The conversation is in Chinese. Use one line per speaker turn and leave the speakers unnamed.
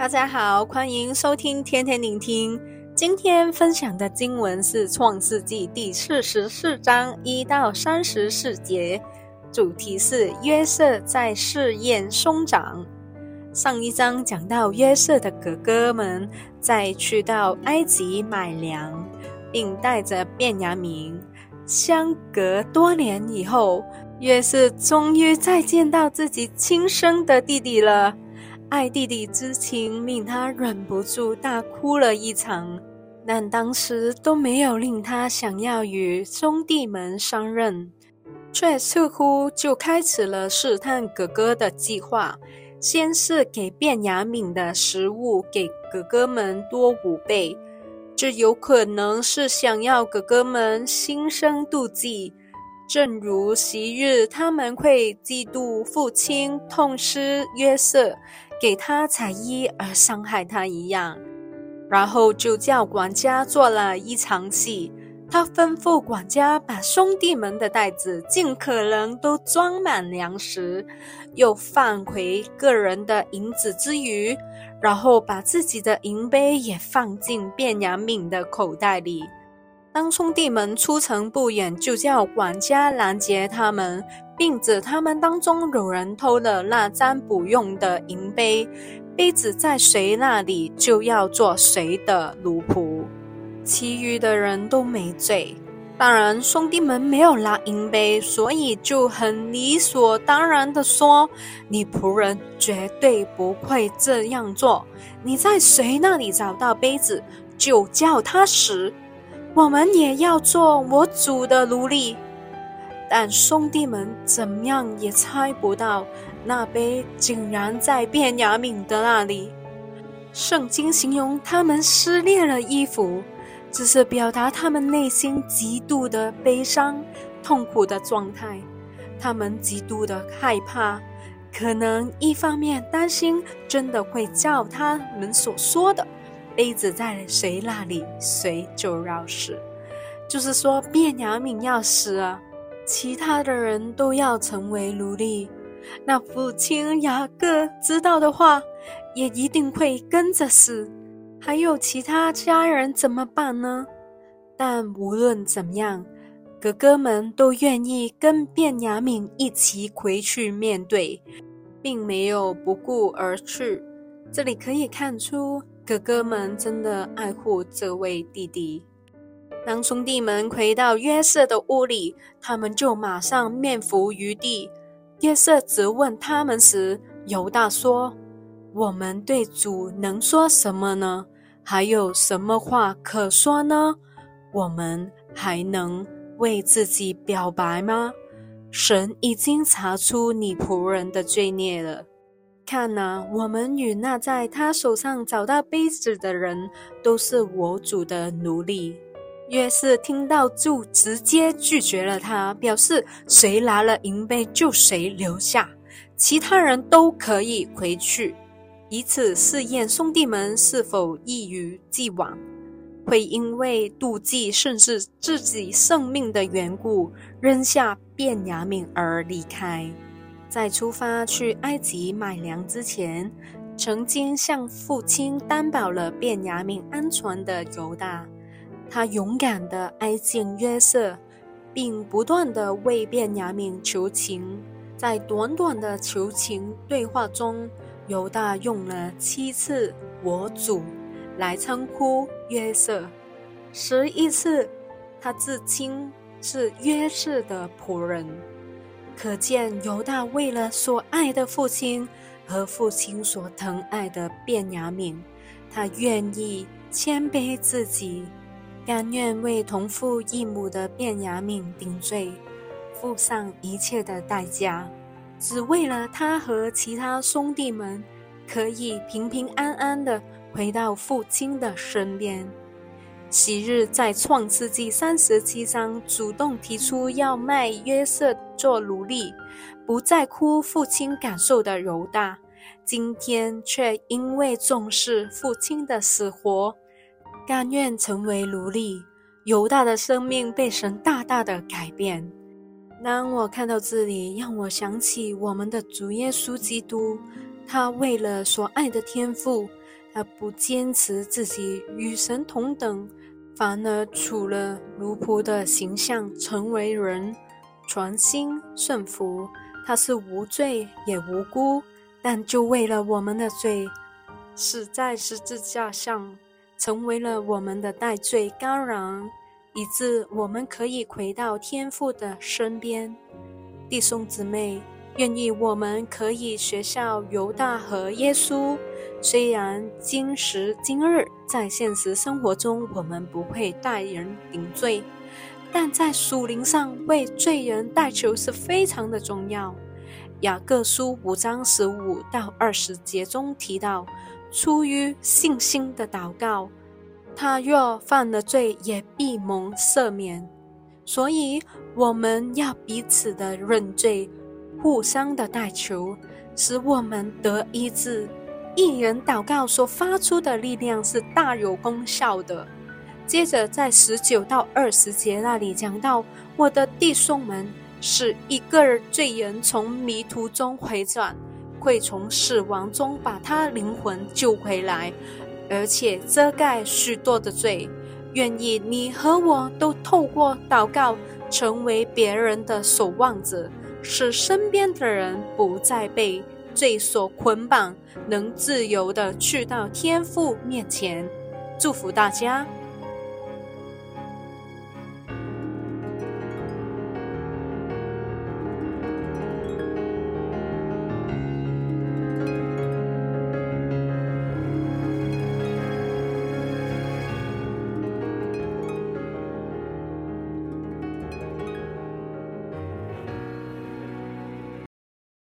大家好，欢迎收听天天聆听。今天分享的经文是创世纪第44章1到34节，主题是约瑟在试验兄长。上一章讲到约瑟的哥哥们在去到埃及买粮，并带着便雅悯。相隔多年以后，约瑟终于再见到自己亲生的弟弟了。爱弟弟之情令他忍不住大哭了一场，但当时都没有令他想要与兄弟们相认，却似乎就开始了试探哥哥的计划。先是给便雅悯的食物给哥哥们多5倍，这有可能是想要哥哥们心生妒忌，正如昔日他们会嫉妒父亲痛失约瑟，给他彩衣而伤害他一样。然后就叫管家做了一场戏，他吩咐管家把兄弟们的袋子尽可能都装满粮食，又放回个人的银子之余，然后把自己的银杯也放进便雅悯的口袋里。当兄弟们出城不远，就叫管家拦截他们，并指他们当中有人偷了那占卜用的银杯，杯子在谁那里就要做谁的奴仆，其余的人都没罪。当然兄弟们没有拿银杯，所以就很理所当然地说，你仆人绝对不会这样做，你在谁那里找到杯子就叫他死，我们也要做我主的奴隶。但兄弟们怎样也猜不到，那杯竟然在便雅悯的那里。圣经形容他们撕裂了衣服，只是表达他们内心极度的悲伤痛苦的状态。他们极度的害怕，可能一方面担心真的会照他们所说的，杯子在谁那里谁就要死，就是说便雅悯要死啊，其他的人都要成为奴隶。那父亲雅各知道的话，也一定会跟着死。还有其他家人怎么办呢？但无论怎么样，哥哥们都愿意跟便雅悯一起回去面对，并没有不顾而去。这里可以看出哥哥们真的爱护这位弟弟。当兄弟们回到约瑟的屋里，他们就马上面伏于地。约瑟质问他们时，犹大说，我们对主能说什么呢？还有什么话可说呢？我们还能为自己表白吗？神已经查出你仆人的罪孽了。看啊，我们与那在他手上找到杯子的人，都是我主的奴隶。约瑟听到就直接拒绝了他，表示谁拿了银杯就谁留下，其他人都可以回去，以此试验兄弟们是否一如既往，会因为妒忌甚至自己生命的缘故扔下便雅悯而离开。在出发去埃及买粮之前，曾经向父亲担保了便雅悯安全的犹大，他勇敢地挨近约瑟，并不断地为便雅悯求情。在短短的求情对话中，犹大用了7次我主来称呼约瑟，11次他自称是约瑟的仆人。可见犹大为了所爱的父亲和父亲所疼爱的便雅悯，他愿意谦卑自己，甘愿为同父异母的便雅悯顶罪，付上一切的代价，只为了他和其他兄弟们可以平平安安地回到父亲的身边。昔日在创世纪37章主动提出要卖约瑟做奴隶，不在乎父亲感受的犹大，今天却因为重视父亲的死活，甘愿成为奴隶。犹大的生命被神大大的改变。当我看到这里，让我想起我们的主耶稣基督，他为了所爱的天父， 而不坚持自己与神同等，反而除了奴仆的形象成为人，全心顺服。他是无罪也无辜，但就为了我们的罪，死在十字架上，成为了我们的代罪羔羊，以致我们可以回到天父的身边。弟兄姊妹，愿意我们可以学效犹大和耶稣，虽然今时今日在现实生活中我们不会代人顶罪，但在属灵上为罪人代求是非常的重要。雅各书5章15到20节中提到，出于信心的祷告，他若犯了罪也必蒙赦免。所以我们要彼此的认罪，互相的代求，使我们得医治。一人祷告所发出的力量是大有功效的。接着在19到20节那里讲到，我的弟兄们，使一个罪人从迷途中回转，会从死亡中把他灵魂救回来，而且遮盖许多的罪。愿意你和我都透过祷告成为别人的守望者，使身边的人不再被罪所捆绑，能自由地去到天父面前。祝福大家。